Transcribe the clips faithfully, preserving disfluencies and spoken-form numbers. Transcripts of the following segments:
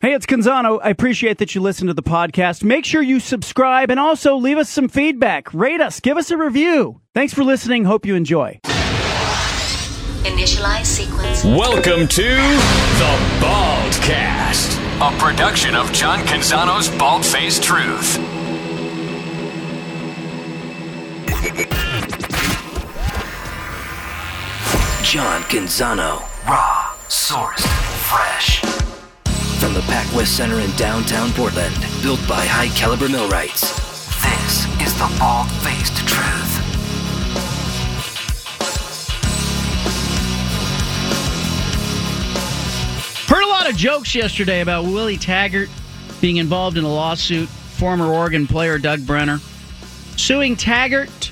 Hey, it's Canzano. I appreciate that you listen to the podcast. Make sure you subscribe and also leave us some feedback. Rate us. Give us a review. Thanks for listening. Hope you enjoy. Initialize sequence. Welcome to The Baldcast, a production of John Canzano's Bald-Faced Truth. John Canzano, raw, sourced, fresh. From the PacWest Center in downtown Portland, built by high-caliber millwrights, this is the Bald-Faced Truth. Heard a lot of jokes yesterday about Willie Taggart being involved in a lawsuit. Former Oregon player Doug Brenner suing Taggart,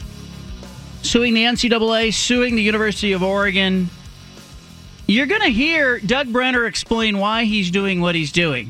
suing the N C double A, suing the University of Oregon. You're going to hear Doug Brenner explain why he's doing what he's doing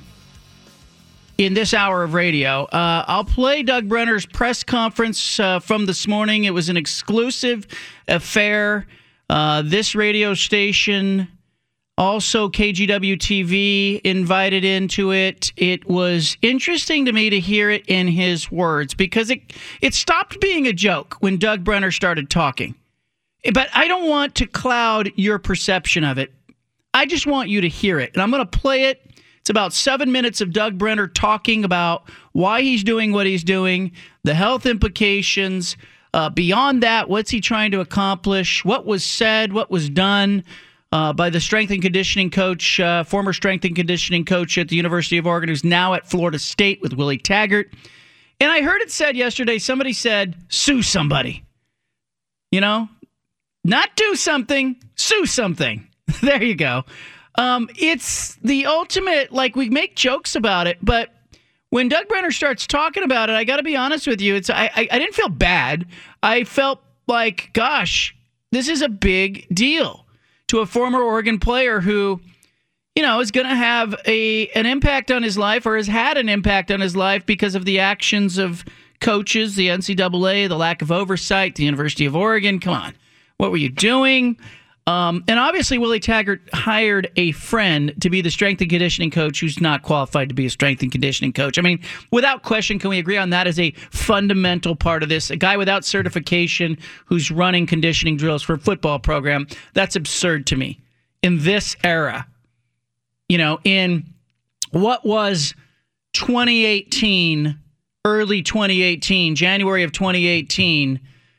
in this hour of radio. Uh, I'll play Doug Brenner's press conference uh, from this morning. It was an exclusive affair. Uh, this radio station, also K G W T V, invited into it. It was interesting to me to hear it in his words because it, it stopped being a joke when Doug Brenner started talking. But I don't want to cloud your perception of it. I just want you to hear it. And I'm going to play it. It's about seven minutes of Doug Brenner talking about why he's doing what he's doing, the health implications. Uh, beyond that, what's he trying to accomplish? What was said? What was done uh, by the strength and conditioning coach, uh, former strength and conditioning coach at the University of Oregon, who's now at Florida State with Willie Taggart. And I heard it said yesterday, somebody said, sue somebody. You know? Not do something, sue something. There you go. Um, it's the ultimate, like, we make jokes about it, but when Doug Brenner starts talking about it, I got to be honest with you, it's I, I, I didn't feel bad. I felt like, gosh, this is a big deal to a former Oregon player who, you know, is going to have a an impact on his life or has had an impact on his life because of the actions of coaches, the N C double A, the lack of oversight, the University of Oregon. Come on. What were you doing? Um, and obviously, Willie Taggart hired a friend to be the strength and conditioning coach who's not qualified to be a strength and conditioning coach. I mean, without question, can we agree on that as a fundamental part of this? A guy without certification who's running conditioning drills for a football program, that's absurd to me. In this era, you know, in what was twenty eighteen, early twenty eighteen, January of twenty eighteen,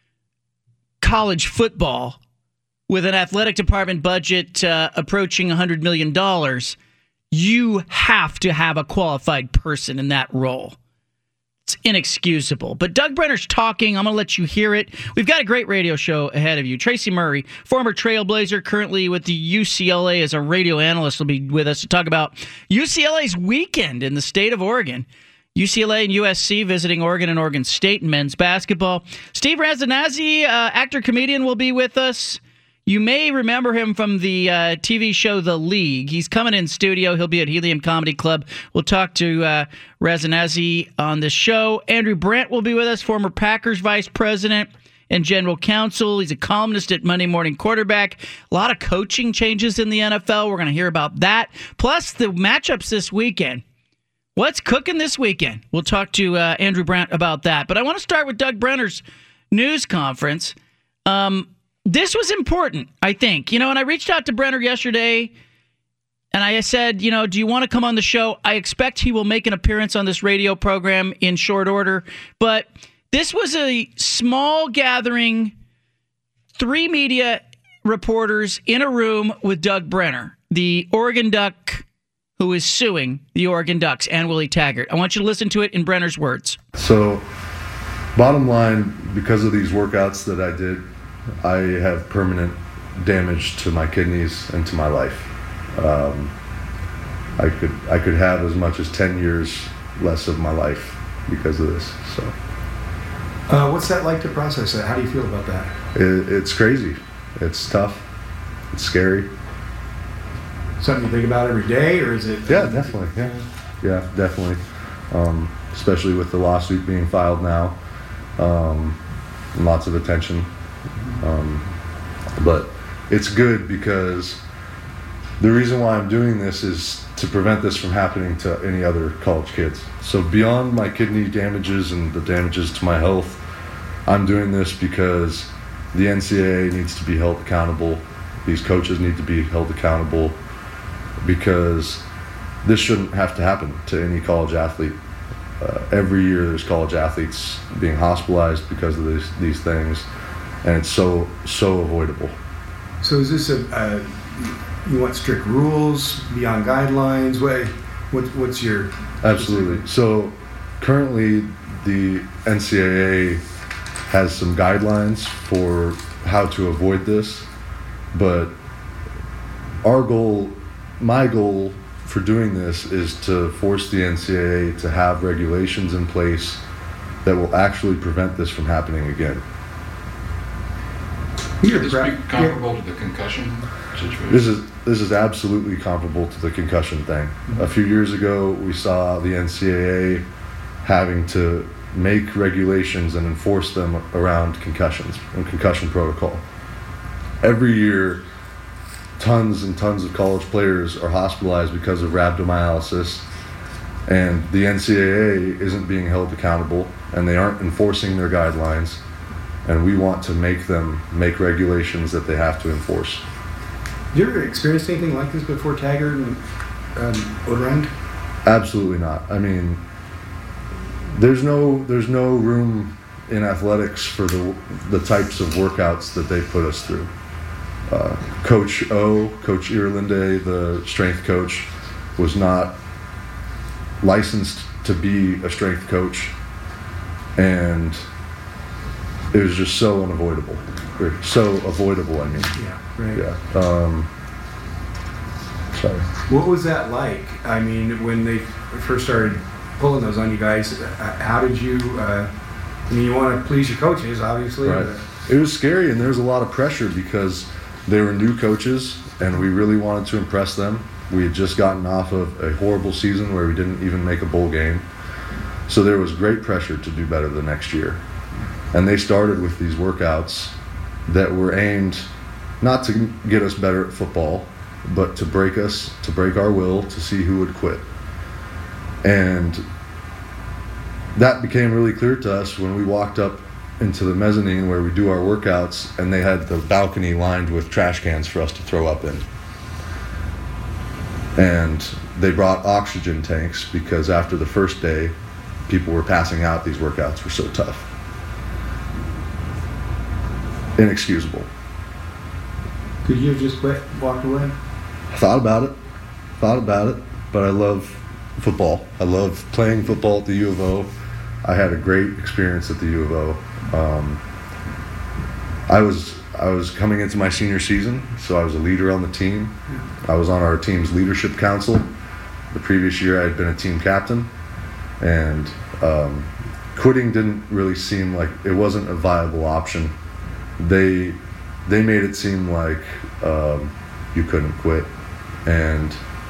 college football with an athletic department budget uh, approaching one hundred million dollars, you have to have a qualified person in that role. It's inexcusable. But Doug Brenner's talking. I'm going to let you hear it. We've got a great radio show ahead of you. Tracy Murray, former Trailblazer, currently with the U C L A as a radio analyst, will be with us to talk about U C L A's weekend in the state of Oregon. U C L A and U S C visiting Oregon and Oregon State in men's basketball. Steve Razanazzi, uh, actor-comedian, will be with us. You may remember him from the uh, T V show The League. He's coming in studio. He'll be at Helium Comedy Club. We'll talk to uh, Razanazzi on this show. Andrew Brandt will be with us, former Packers vice president and general counsel. He's a columnist at Monday Morning Quarterback. A lot of coaching changes in the N F L. We're going to hear about that. Plus, the matchups this weekend. What's cooking this weekend? We'll talk to uh, Andrew Brandt about that. But I want to start with Doug Brenner's news conference. Um, this was important, I think. You know, and I reached out to Brenner yesterday, and I said, you know, do you want to come on the show? I expect he will make an appearance on this radio program in short order. But this was a small gathering, three media reporters in a room with Doug Brenner, the Oregon Duck who is suing the Oregon Ducks and Willie Taggart. I want you to listen to it in Brenner's words. So, bottom line, because of these workouts that I did, I have permanent damage to my kidneys and to my life. Um, I could I could have as much as ten years less of my life because of this. So, uh, what's that like to process that? How do you feel about that? It, it's crazy. It's tough. It's scary. Something you think about every day, or is it? Yeah, definitely. Yeah, yeah, definitely. Um, especially with the lawsuit being filed now, um, and lots of attention. Um, but it's good because the reason why I'm doing this is to prevent this from happening to any other college kids. So beyond my kidney damages and the damages to my health, I'm doing this because the N C double A needs to be held accountable. These coaches need to be held accountable, because this shouldn't have to happen to any college athlete. Uh, every year there's college athletes being hospitalized because of these, these things, and it's so, so avoidable. So is this a, uh, you want strict rules beyond guidelines? What, what what's your... Absolutely. So currently the N C double A has some guidelines for how to avoid this, but our goal, my goal for doing this is to force the N C double A to have regulations in place that will actually prevent this from happening again. Would this be comparable to the concussion situation? This is this is absolutely comparable to the concussion thing. Mm-hmm. A few years ago, we saw the N C double A having to make regulations and enforce them around concussions and concussion protocol. Every year, tons and tons of college players are hospitalized because of rhabdomyolysis, and the N C double A isn't being held accountable, and they aren't enforcing their guidelines, and we want to make them make regulations that they have to enforce. Did you ever experience anything like this before, Taggart and um, Orend? Absolutely not. I mean, there's no there's no room in athletics for the the types of workouts that they put us through. Uh, Coach O, Coach Irlande, the strength coach, was not licensed to be a strength coach, and it was just so unavoidable. Or so avoidable, I mean. Yeah, right. Yeah. Um, sorry. What was that like? I mean, when they first started pulling those on you guys, uh, how did you, uh, I mean, you want to please your coaches, obviously. Right. It was scary, and there was a lot of pressure because they were new coaches, and we really wanted to impress them. We had just gotten off of a horrible season where we didn't even make a bowl game. So there was great pressure to do better the next year. And they started with these workouts that were aimed not to get us better at football, but to break us, to break our will, to see who would quit. And that became really clear to us when we walked up into the mezzanine where we do our workouts, and they had the balcony lined with trash cans for us to throw up in. And they brought oxygen tanks because after the first day, people were passing out. These workouts were so tough. Inexcusable. Could you have just quit, walked away? I thought about it, thought about it, but I love football. I love playing football at the U of O. I had a great experience at the U of O. Um, I was I was coming into my senior season, so I was a leader on the team. I was on our team's leadership council. The previous year, I had been a team captain, and um, quitting didn't really seem like it wasn't a viable option. They they made it seem like um, you couldn't quit, and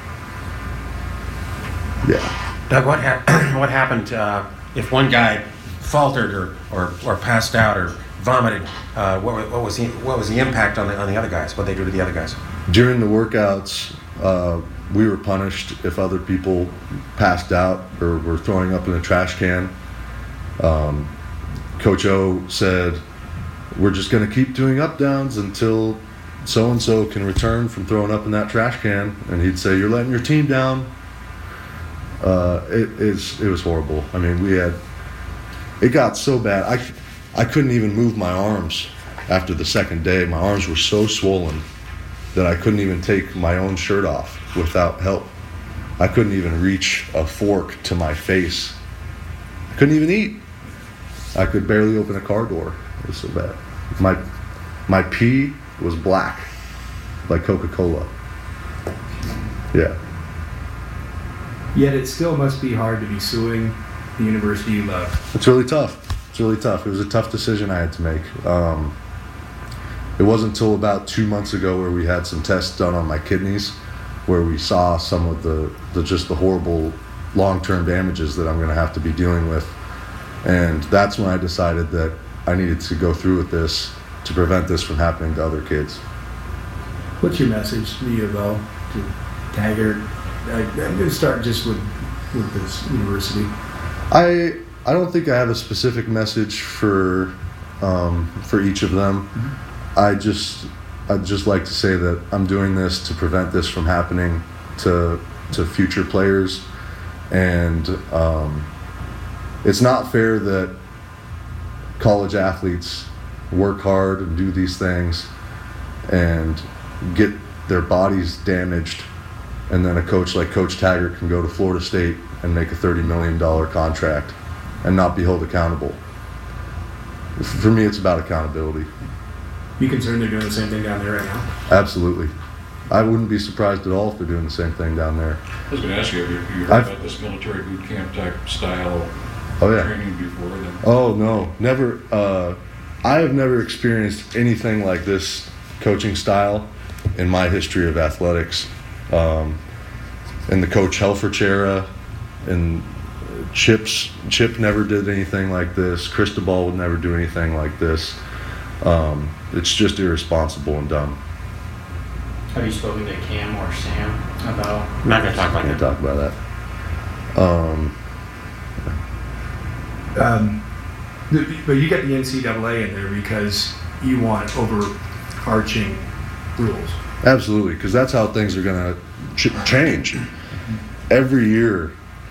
yeah. Doug, what ha- what happened uh, if one guy faltered or, or, or passed out or vomited? Uh, what, what was the what was the impact on the on the other guys? What they do to the other guys? During the workouts, uh, we were punished if other people passed out or were throwing up in a trash can. Um, Coach O said, "We're just going to keep doing up downs until so and so can return from throwing up in that trash can." And he'd say, "You're letting your team down." Uh, it is it was horrible. I mean, we had it got so bad. I I couldn't even move my arms after the second day. My arms were so swollen that I couldn't even take my own shirt off without help. I couldn't even reach a fork to my face. I couldn't even eat. I could barely open a car door. It was so bad. My my pee was black, like Coca-Cola. Yeah. Yet it still must be hard to be suing the university you love. It's really tough. It's really tough. It was a tough decision I had to make. Um, it wasn't until about two months ago where we had some tests done on my kidneys, where we saw some of the, the just the horrible long-term damages that I'm going to have to be dealing with. And that's when I decided that I needed to go through with this to prevent this from happening to other kids. What's your message to the U of O, to Taggart? I, I'm going to start just with with this university. I I don't think I have a specific message for um, for each of them. Mm-hmm. I just I'd just like to say that I'm doing this to prevent this from happening to to future players, and um, it's not fair that college athletes work hard and do these things and get their bodies damaged, and then a coach like Coach Taggart can go to Florida State and make a thirty million dollars contract and not be held accountable. For me, it's about accountability. You concerned they're doing the same thing down there right now? Absolutely. I wouldn't be surprised at all if they're doing the same thing down there. I was going to ask you, have you, you heard I've, about this military boot camp type style oh, yeah. training before then? Oh, no. Never. Uh, I have never experienced anything like this coaching style in my history of athletics. Um, in the Coach Helfrich era, and Chips, Chip never did anything like this. Cristobal would never do anything like this. Um, it's just irresponsible and dumb. Have you spoken to Cam or Sam about? I'm not going to talk about Can't that. talk about that. Um, Um, the, but you got the N C double A in there because you want overarching rules. Absolutely, because that's how things are going to ch- change. Every year,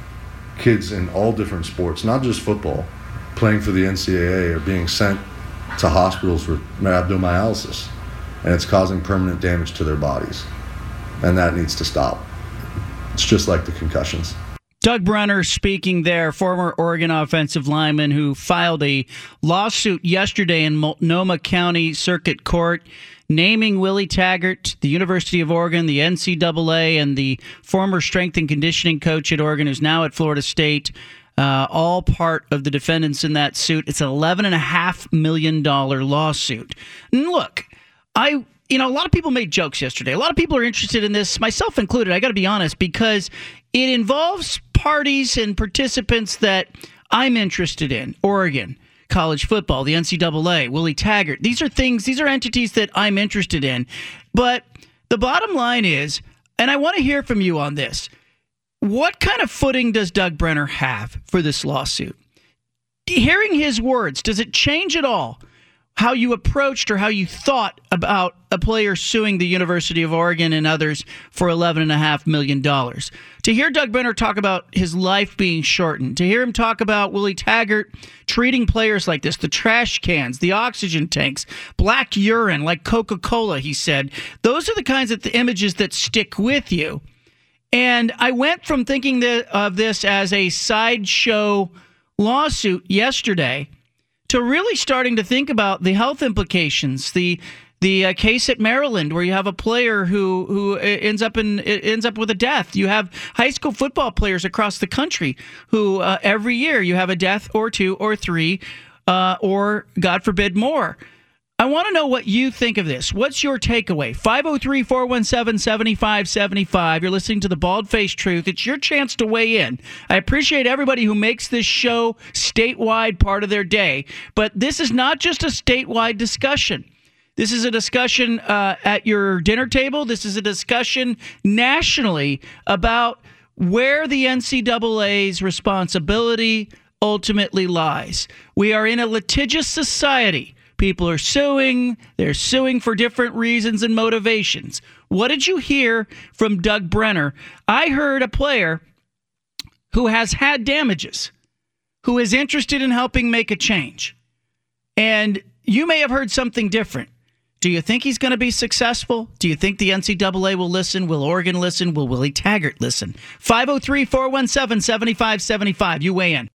kids in all different sports, not just football, playing for the N C double A are being sent to hospitals for rhabdomyolysis, and it's causing permanent damage to their bodies, and that needs to stop. It's just like the concussions. Doug Brenner speaking there, former Oregon offensive lineman who filed a lawsuit yesterday in Multnomah County Circuit Court naming Willie Taggart, the University of Oregon, the N C double A, and the former strength and conditioning coach at Oregon who's now at Florida State, uh, all part of the defendants in that suit. It's an eleven point five million dollars lawsuit. And look, I... You know, a lot of people made jokes yesterday. A lot of people are interested in this, myself included, I got to be honest, because it involves parties and participants that I'm interested in. Oregon, college football, the N C double A, Willie Taggart. These are things, these are entities that I'm interested in. But the bottom line is, and I want to hear from you on this, what kind of footing does Doug Brenner have for this lawsuit? Hearing his words, does it change at all how you approached or how you thought about a player suing the University of Oregon and others for eleven point five million dollars? To hear Doug Brenner talk about his life being shortened, to hear him talk about Willie Taggart treating players like this, the trash cans, the oxygen tanks, black urine like Coca-Cola, he said, those are the kinds of the images that stick with you. And I went from thinking that, of this as a sideshow lawsuit yesterday to really starting to think about the health implications, the the uh, case at Maryland where you have a player who who ends up in ends up with a death. You have high school football players across the country who uh, every year you have a death or two or three uh, or, God forbid, more. I want to know what you think of this. What's your takeaway? five oh three, four one seven, seven five seven five. You're listening to The Bald-Faced Truth. It's your chance to weigh in. I appreciate everybody who makes this show statewide part of their day, but this is not just a statewide discussion. This is a discussion uh, at your dinner table. This is a discussion nationally about where the N C double A's responsibility ultimately lies. We are in a litigious society. People are suing. They're suing for different reasons and motivations. What did you hear from Doug Brenner? I heard a player who has had damages, who is interested in helping make a change. And you may have heard something different. Do you think he's going to be successful? Do you think the N C double A will listen? Will Oregon listen? Will Willie Taggart listen? five oh three, four one seven, seven five seven five. You weigh in.